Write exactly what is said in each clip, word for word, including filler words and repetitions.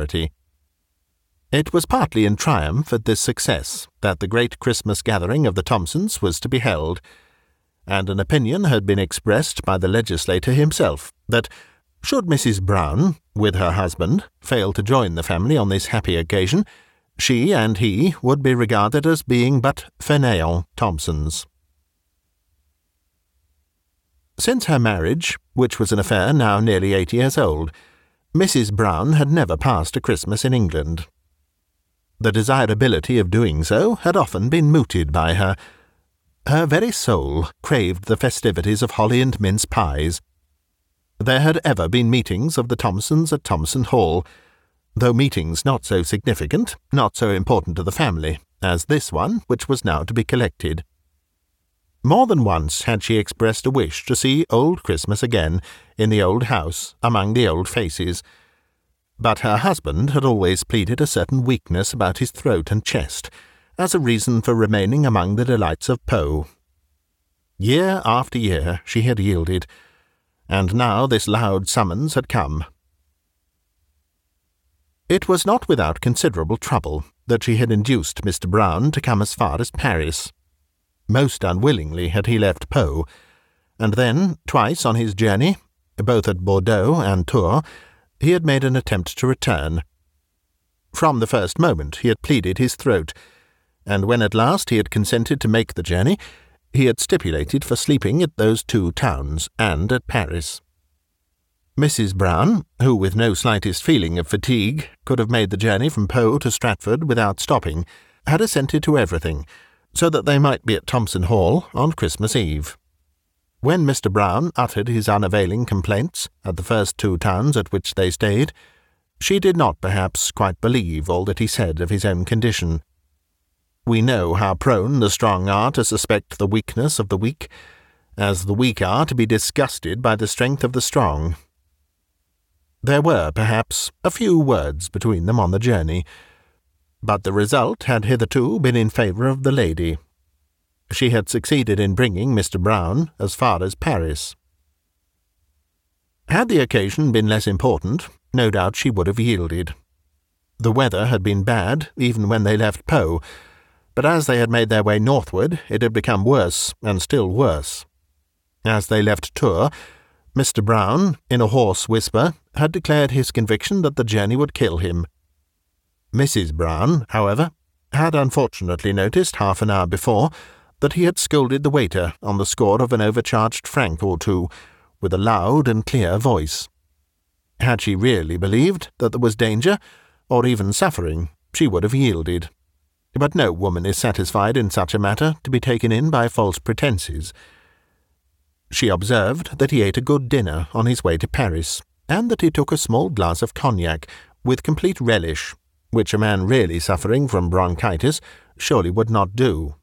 prosperity. It was partly in triumph at this success that the great Christmas gathering of the Thompsons was to be held, and an opinion had been expressed by the legislator himself that, should Missus Brown, with her husband, fail to join the family on this happy occasion, she and he would be regarded as being but fainéant Thompsons. Since her marriage, which was an affair now nearly eight years old, Missus Brown had never passed a Christmas in England. The desirability of doing so had often been mooted by her. Her very soul craved the festivities of holly and mince pies. There had ever been meetings of the Thompsons at Thompson Hall, though meetings not so significant, not so important to the family, as this one which was now to be collected. More than once had she expressed a wish to see old Christmas again in the old house among the old faces, but her husband had always pleaded a certain weakness about his throat and chest as a reason for remaining among the delights of Poe. Year after year she had yielded, and now this loud summons had come. It was not without considerable trouble that she had induced Mister Brown to come as far as Paris. Most unwillingly had he left Poe, and then, twice on his journey, both at Bordeaux and Tours, he had made an attempt to return. From the first moment he had pleaded his throat, and when at last he had consented to make the journey, he had stipulated for sleeping at those two towns and at Paris. Missus Brown, who with no slightest feeling of fatigue could have made the journey from Poe to Stratford without stopping, had assented to everything, so that they might be at Thompson Hall on Christmas Eve. When Mister Brown uttered his unavailing complaints at the first two towns at which they stayed, she did not perhaps quite believe all that he said of his own condition. We know how prone the strong are to suspect the weakness of the weak, as the weak are to be disgusted by the strength of the strong. There were, perhaps, a few words between them on the journey, but the result had hitherto been in favour of the lady. She had succeeded in bringing Mister Brown as far as Paris. Had the occasion been less important, no doubt she would have yielded. The weather had been bad even when they left Poe, but as they had made their way northward it had become worse and still worse. As they left Tours, Mister Brown, in a hoarse whisper, had declared his conviction that the journey would kill him. Missus Brown, however, had unfortunately noticed half an hour before that he had scolded the waiter on the score of an overcharged franc or two, with a loud and clear voice. Had she really believed that there was danger, or even suffering, she would have yielded. But no woman is satisfied in such a matter to be taken in by false pretences. She observed that he ate a good dinner on his way to Paris, and that he took a small glass of cognac with complete relish, which a man really suffering from bronchitis surely would not do.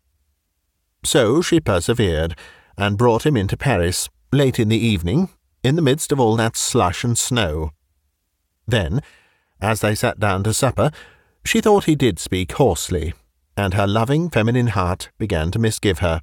So she persevered, and brought him into Paris, late in the evening, in the midst of all that slush and snow. Then, as they sat down to supper, she thought he did speak hoarsely, and her loving feminine heart began to misgive her.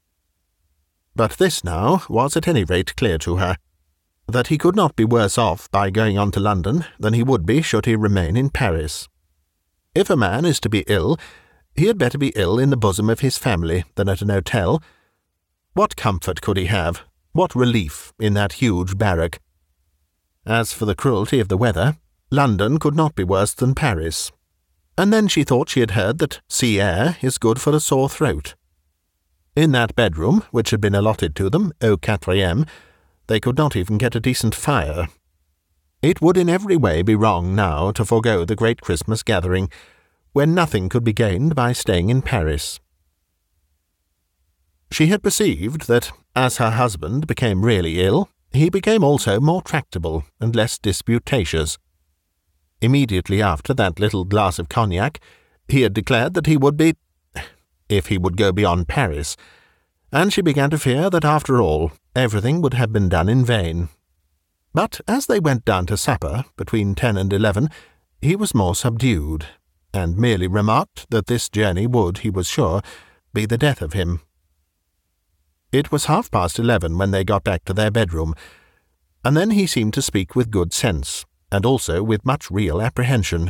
But this now was at any rate clear to her, that he could not be worse off by going on to London than he would be should he remain in Paris. If a man is to be ill, he had better be ill in the bosom of his family than at an hotel. What comfort could he have, what relief in that huge barrack? As for the cruelty of the weather, London could not be worse than Paris. And then she thought she had heard that sea air is good for a sore throat. In that bedroom, which had been allotted to them au quatrième, they could not even get a decent fire. It would in every way be wrong now to forego the great Christmas gathering, when nothing could be gained by staying in Paris. She had perceived that, as her husband became really ill, he became also more tractable and less disputatious. Immediately after that little glass of cognac, he had declared that he would be, if he would go beyond Paris, and she began to fear that after all everything would have been done in vain. But as they went down to supper, between ten and eleven, he was more subdued, and merely remarked that this journey would, he was sure, be the death of him. It was half past eleven when they got back to their bedroom, and then he seemed to speak with good sense, and also with much real apprehension.